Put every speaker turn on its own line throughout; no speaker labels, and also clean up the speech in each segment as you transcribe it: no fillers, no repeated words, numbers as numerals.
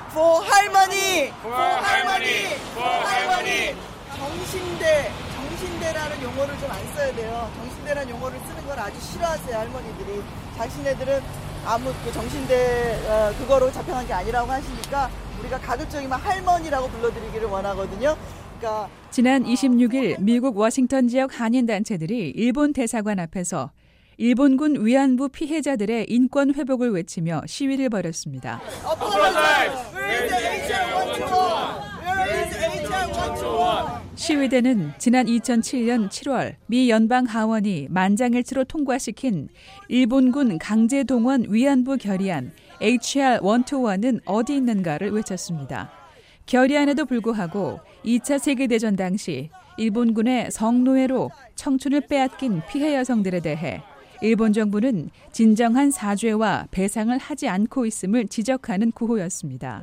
For 할머니!
For 할머니! For 할머니!
정신대라는 용어를 좀 안 써야 돼요. 정신대라는 용어를 쓰는 걸 아주 싫어하세요, 할머니들이. 자신네들은 아무 정신대 그거로 잡혀간 게 아니라고 하시니까 우리가 가급적이면 할머니라고 불러드리기를 원하거든요. 그러니까
지난 26일 미국 워싱턴 지역 한인단체들이 일본 대사관 앞에서 일본군 위안부 피해자들의 인권 회복을 외치며 시위를 벌였습니다. 시위대는 지난 2007년 7월 미 연방 하원이 만장일치로 통과시킨 일본군 강제동원 위안부 결의안 HR 121은 어디 있는가를 외쳤습니다. 결의안에도 불구하고 2차 세계대전 당시 일본군의 성노예로 청춘을 빼앗긴 피해 여성들에 대해 일본 정부는 진정한 사죄와 배상을 하지 않고 있음을 지적하는 구호였습니다.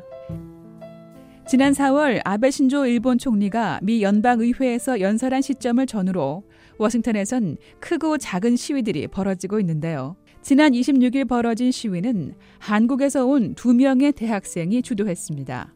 지난 4월 아베 신조 일본 총리가 미 연방의회에서 연설한 시점을 전후로 워싱턴에선 크고 작은 시위들이 벌어지고 있는데요. 지난 26일 벌어진 시위는 한국에서 온 2명의 대학생이 주도했습니다.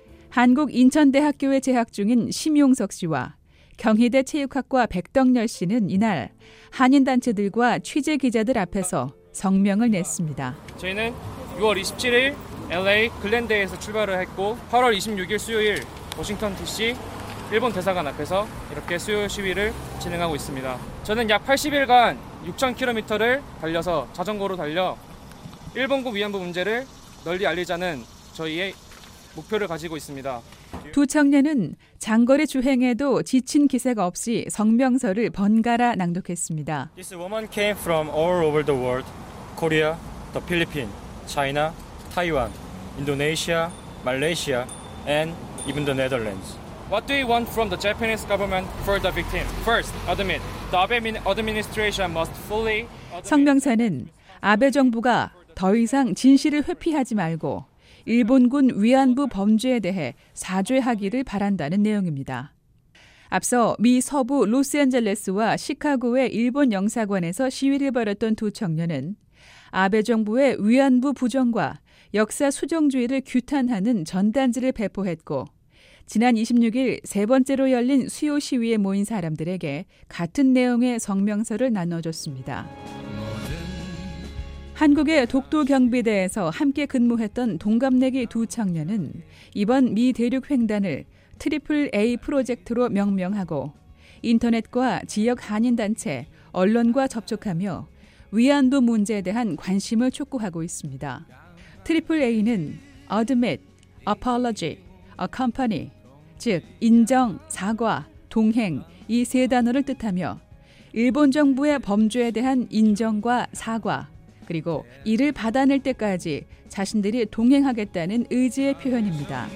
한국인천대학교에 재학 중인 심용석 씨와 경희대 체육학과 백덕열 씨는 이날 한인단체들과 취재기자들 앞에서 성명을 냈습니다.
저희는 6월 27일 LA 글랜드에서 출발을 했고 8월 26일 수요일 워싱턴 DC 일본 대사관 앞에서 이렇게 수요 시위를 진행하고 있습니다. 저는 약 80일간 6,000km를 달려서 자전거로 달려 일본군 위안부 문제를 널리 알리자는 저희의 목표를 가지고 있습니다.
두 청년은 장거리 주행에도 지친 기색 없이 성명서를 번갈아 낭독했습니다.
This woman came from all over the world, Korea, the Philippines, China, Taiwan, Indonesia, Malaysia, and even the Netherlands.
What do we want from the Japanese government for the victims? First, admit the Abe administration must fully.
성명서는 아베 정부가 더 이상 진실을 회피하지 말고 일본군 위안부 범죄에 대해 사죄하기를 바란다는 내용입니다. 앞서 미 서부 로스앤젤레스와 시카고의 일본 영사관에서 시위를 벌였던 두 청년은 아베 정부의 위안부 부정과 역사 수정주의를 규탄하는 전단지를 배포했고 지난 26일 세 번째로 열린 수요 시위에 모인 사람들에게 같은 내용의 성명서를 나눠줬습니다. 한국의 독도경비대에서 함께 근무했던 동갑내기 두 청년은 이번 미 대륙 횡단을 트리플 A 프로젝트로 명명하고 인터넷과 지역 한인단체, 언론과 접촉하며 위안부 문제에 대한 관심을 촉구하고 있습니다. 트리플 A는 Admit, Apology, Accompany, 즉 인정, 사과, 동행 이 세 단어를 뜻하며 일본 정부의 범죄에 대한 인정과 사과 그리고 이를 받아낼 때까지 자신들이 동행하겠다는 의지의 표현입니다.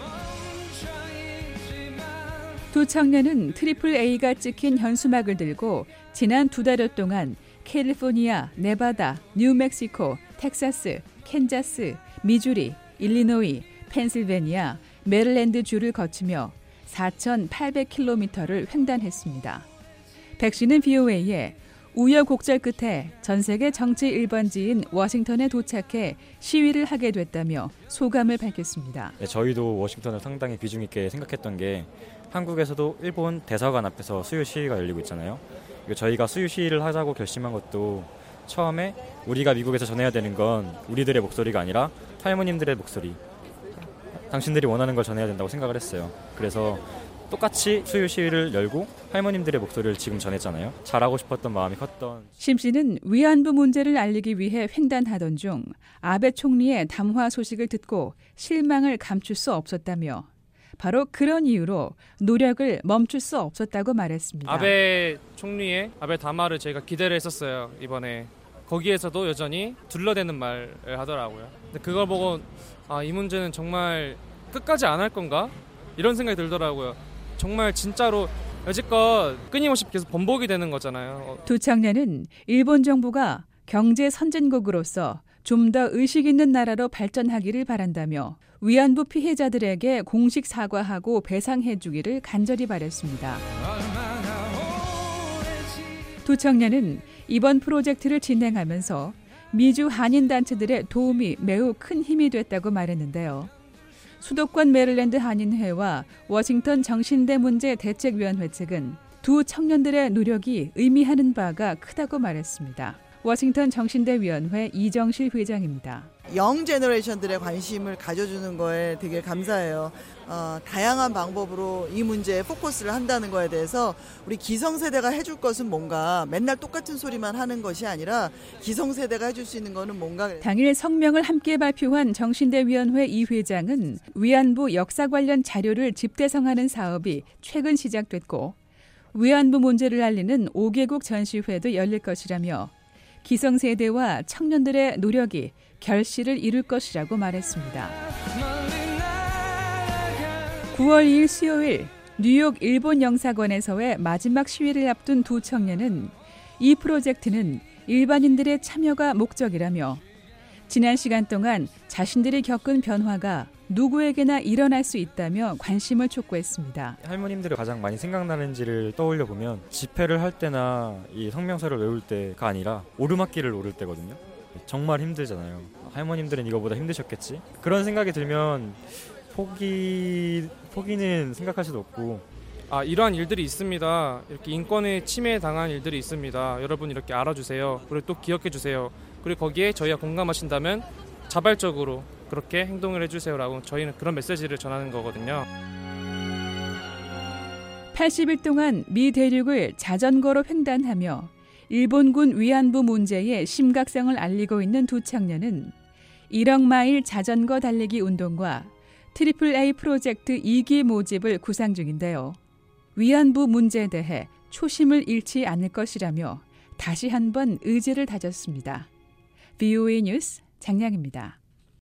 두 청년은 트리플 A가 찍힌 현수막을 들고 지난 2달여 동안 캘리포니아, 네바다, 뉴멕시코, 텍사스, 캔자스, 미주리, 일리노이, 펜실베니아, 메릴랜드 주를 거치며 4,800km를 횡단했습니다. 백 씨는 VOA에 우여곡절 끝에 전 세계 정치 1번지인 워싱턴에 도착해 시위를 하게 됐다며 소감을 밝혔습니다.
네, 저희도 워싱턴을 상당히 비중 있게 생각했던 게 한국에서도 일본 대사관 앞에서 수요 시위가 열리고 있잖아요. 저희가 수요 시위를 하자고 결심한 것도 처음에 우리가 미국에서 전해야 되는 건 우리들의 목소리가 아니라 할머님들의 목소리, 당신들이 원하는 걸 전해야 된다고 생각을 했어요. 그래서 똑같이 수요 시위를 열고 할머님들의 목소리를 지금 전했잖아요. 잘하고 싶었던 마음이 컸던.
심 씨는 위안부 문제를 알리기 위해 횡단하던 중 아베 총리의 담화 소식을 듣고 실망을 감출 수 없었다며 바로 그런 이유로 노력을 멈출 수 없었다고 말했습니다.
아베 총리의 아베 담화를 저희가 기대를 했었어요. 이번에 거기에서도 여전히 둘러대는 말을 하더라고요. 근데 그걸 보고 이 문제는 정말 끝까지 안 할 건가? 이런 생각이 들더라고요. 정말 진짜로 여지껏 끊임없이 계속 번복이 되는 거잖아요.
두 청년은 일본 정부가 경제 선진국으로서 좀 더 의식 있는 나라로 발전하기를 바란다며 위안부 피해자들에게 공식 사과하고 배상해 주기를 간절히 바랬습니다. 두 청년은 이번 프로젝트를 진행하면서 미주 한인단체들의 도움이 매우 큰 힘이 됐다고 말했는데요. 수도권 메릴랜드 한인회와 워싱턴 정신대 문제 대책위원회 측은 두 청년들의 노력이 의미하는 바가 크다고 말했습니다. 워싱턴 정신대위원회 이정실 회장입니다.
영 제너레이션들의 관심을 가져주는 거에 되게 감사해요. 다양한 방법으로 이 문제에 포커스를 한다는 거에 대해서 우리 기성세대가 해줄 것은 뭔가 맨날 똑같은 소리만 하는 것이 아니라 기성세대가 해줄 수 있는 거는 뭔가.
당일 성명을 함께 발표한 정신대위원회 이 회장은 위안부 역사 관련 자료를 집대성하는 사업이 최근 시작됐고 위안부 문제를 알리는 5개국 전시회도 열릴 것이라며 기성세대와 청년들의 노력이 결실을 이룰 것이라고 말했습니다. 9월 2일 수요일 뉴욕 일본 영사관에서의 마지막 시위를 앞둔 두 청년은 이 프로젝트는 일반인들의 참여가 목적이라며 지난 시간 동안 자신들이 겪은 변화가 누구에게나 일어날 수 있다며 관심을 촉구했습니다.
할머님들이 가장 많이 생각나는지를 떠올려 보면 집회를 할 때나 이 성명서를 외울 때가 아니라 오르막길을 오를 때거든요. 정말 힘들잖아요. 할머님들은 이거보다 힘드셨겠지? 그런 생각이 들면 포기는 생각할 수도 없고.
이러한 일들이 있습니다. 이렇게 인권에 침해당한 일들이 있습니다. 여러분 이렇게 알아주세요. 그리고 또 기억해주세요. 그리고 거기에 저희가 공감하신다면 자발적으로 그렇게 행동을 해주세요라고 저희는 그런 메시지를 전하는 거거든요.
80일 동안 미 대륙을 자전거로 횡단하며 일본군 위안부 문제의 심각성을 알리고 있는 두 청년은 1억 마일 자전거 달리기 운동과 AAA 프로젝트 2기 모집을 구상 중인데요. 위안부 문제에 대해 초심을 잃지 않을 것이라며 다시 한번 의지를 다졌습니다. VOA 뉴스 장량입니다.